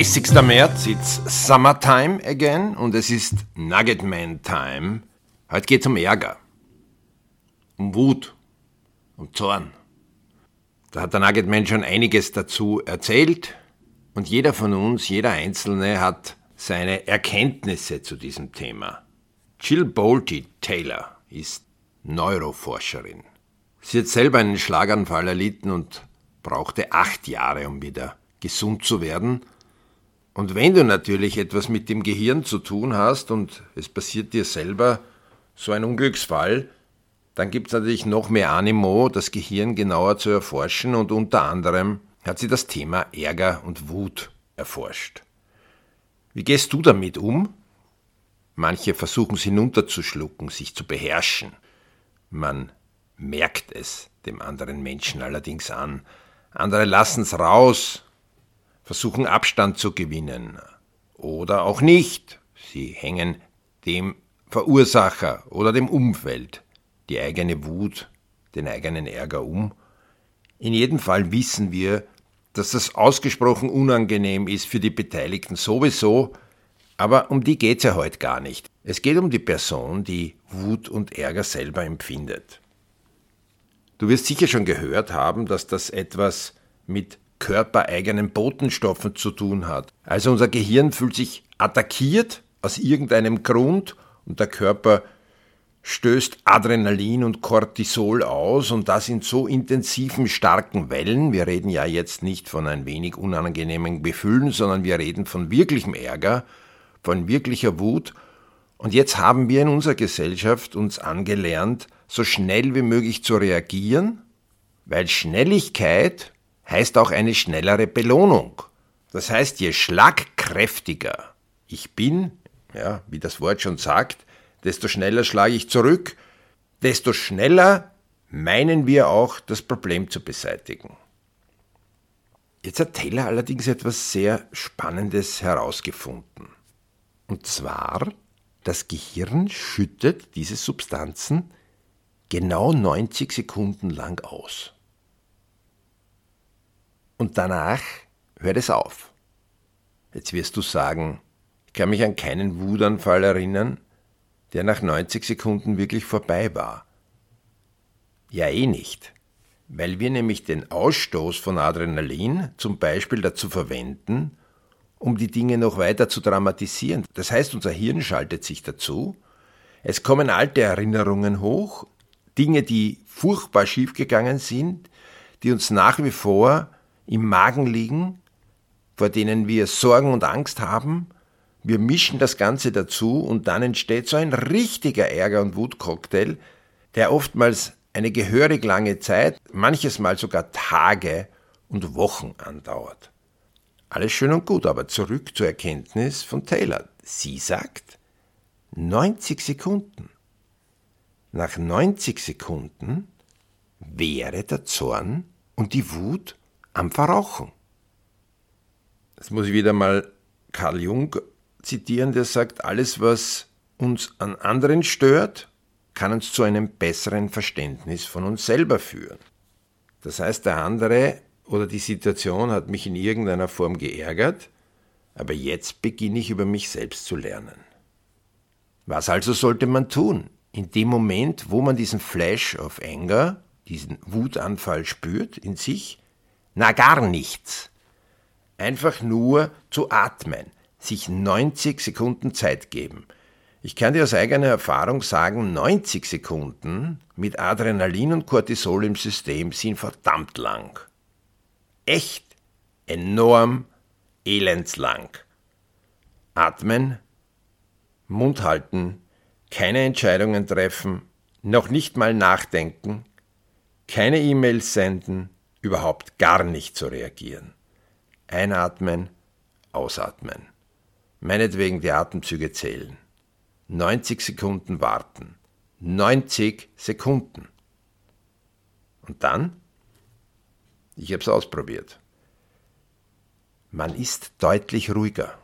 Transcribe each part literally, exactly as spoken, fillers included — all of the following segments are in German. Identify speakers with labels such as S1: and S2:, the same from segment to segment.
S1: dreißigster März, it's Summertime again und es ist Nuggetman Time. Heute geht's um Ärger, um Wut, um Zorn. Da hat der Nuggetman schon einiges dazu erzählt und jeder von uns, jeder Einzelne hat seine Erkenntnisse zu diesem Thema. Jill Bolte Taylor ist Neuroforscherin. Sie hat selber einen Schlaganfall erlitten und brauchte acht Jahre, um wieder gesund zu werden. Und wenn du natürlich etwas mit dem Gehirn zu tun hast und es passiert dir selber so ein Unglücksfall, dann gibt es natürlich noch mehr Animo, das Gehirn genauer zu erforschen und unter anderem hat sie das Thema Ärger und Wut erforscht. Wie gehst du damit um? Manche versuchen es hinunterzuschlucken, sich zu beherrschen. Man merkt es dem anderen Menschen allerdings an. Andere lassen es raus, versuchen Abstand zu gewinnen oder auch nicht. Sie hängen dem Verursacher oder dem Umfeld die eigene Wut, den eigenen Ärger um. In jedem Fall wissen wir, dass das ausgesprochen unangenehm ist für die Beteiligten sowieso, aber um die geht es ja heute gar nicht. Es geht um die Person, die Wut und Ärger selber empfindet. Du wirst sicher schon gehört haben, dass das etwas mit körpereigenen Botenstoffen zu tun hat. Also unser Gehirn fühlt sich attackiert aus irgendeinem Grund und der Körper stößt Adrenalin und Cortisol aus und das in so intensiven, starken Wellen. Wir reden ja jetzt nicht von ein wenig unangenehmen Gefühlen, sondern wir reden von wirklichem Ärger, von wirklicher Wut. Und jetzt haben wir in unserer Gesellschaft uns angelernt, so schnell wie möglich zu reagieren, weil Schnelligkeit heißt auch eine schnellere Belohnung. Das heißt, je schlagkräftiger ich bin, ja, wie das Wort schon sagt, desto schneller schlage ich zurück, desto schneller meinen wir auch, das Problem zu beseitigen. Jetzt hat Taylor allerdings etwas sehr Spannendes herausgefunden. Und zwar, das Gehirn schüttet diese Substanzen genau neunzig Sekunden lang aus. Und danach hört es auf. Jetzt wirst du sagen, ich kann mich an keinen Wutanfall erinnern, der nach neunzig Sekunden wirklich vorbei war. Ja, eh nicht, weil wir nämlich den Ausstoß von Adrenalin zum Beispiel dazu verwenden, um die Dinge noch weiter zu dramatisieren. Das heißt, unser Hirn schaltet sich dazu, es kommen alte Erinnerungen hoch, Dinge, die furchtbar schiefgegangen sind, die uns nach wie vor im Magen liegen, vor denen wir Sorgen und Angst haben. Wir mischen das Ganze dazu und dann entsteht so ein richtiger Ärger- und Wutcocktail, der oftmals eine gehörig lange Zeit, manches Mal sogar Tage und Wochen andauert. Alles schön und gut, aber zurück zur Erkenntnis von Taylor. Sie sagt, neunzig Sekunden. Nach neunzig Sekunden wäre der Zorn und die Wut am Verrauchen. Jetzt muss ich wieder mal Carl Jung zitieren, der sagt, alles, was uns an anderen stört, kann uns zu einem besseren Verständnis von uns selber führen. Das heißt, der andere oder die Situation hat mich in irgendeiner Form geärgert, aber jetzt beginne ich über mich selbst zu lernen. Was also sollte man tun? In dem Moment, wo man diesen Flash of Anger, diesen Wutanfall spürt in sich, na gar nichts. Einfach nur zu atmen, sich neunzig Sekunden Zeit geben. Ich kann dir aus eigener Erfahrung sagen, neunzig Sekunden mit Adrenalin und Cortisol im System sind verdammt lang. Echt enorm elendslang. Atmen, Mund halten, keine Entscheidungen treffen, noch nicht mal nachdenken, keine E-Mails senden, überhaupt gar nicht zu reagieren. Einatmen, ausatmen. Meinetwegen die Atemzüge zählen. neunzig Sekunden warten. neunzig Sekunden. Und dann? Ich habe es ausprobiert. Man ist deutlich ruhiger.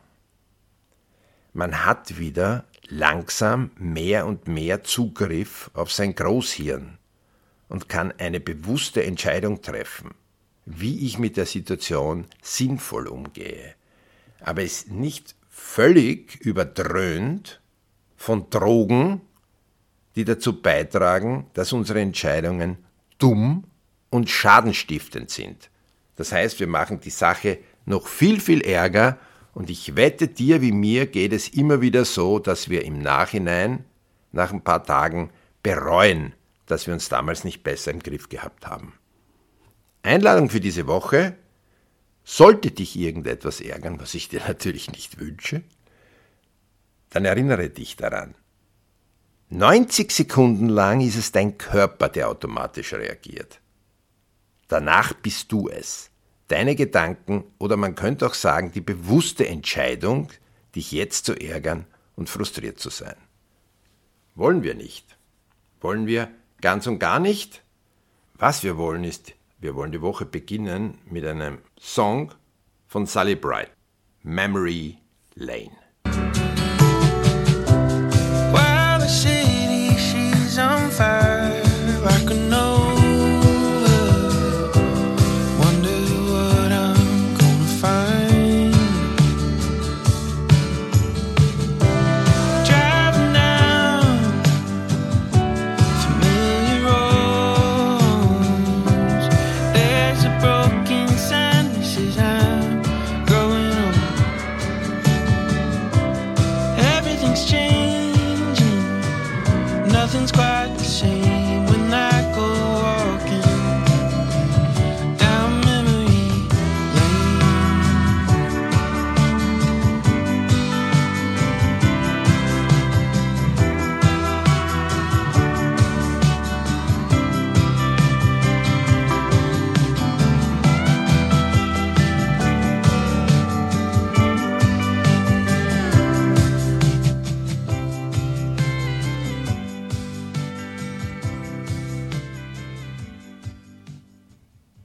S1: Man hat wieder langsam mehr und mehr Zugriff auf sein Großhirn und kann eine bewusste Entscheidung treffen, wie ich mit der Situation sinnvoll umgehe. aber ist nicht völlig überdröhnt von Drogen, die dazu beitragen, dass unsere Entscheidungen dumm und schadenstiftend sind. Das heißt, wir machen die Sache noch viel, viel ärger und ich wette, dir wie mir geht es immer wieder so, dass wir im Nachhinein, nach ein paar Tagen, bereuen, dass wir uns damals nicht besser im Griff gehabt haben. Einladung für diese Woche: Sollte dich irgendetwas ärgern, was ich dir natürlich nicht wünsche, dann erinnere dich daran. neunzig Sekunden lang ist es dein Körper, der automatisch reagiert. Danach bist du es. Deine Gedanken oder man könnte auch sagen, die bewusste Entscheidung, dich jetzt zu ärgern und frustriert zu sein. Wollen wir nicht. Wollen wir ganz und gar nicht. Was wir wollen ist, wir wollen die Woche beginnen mit einem Song von Sully Bright, Memory Lane.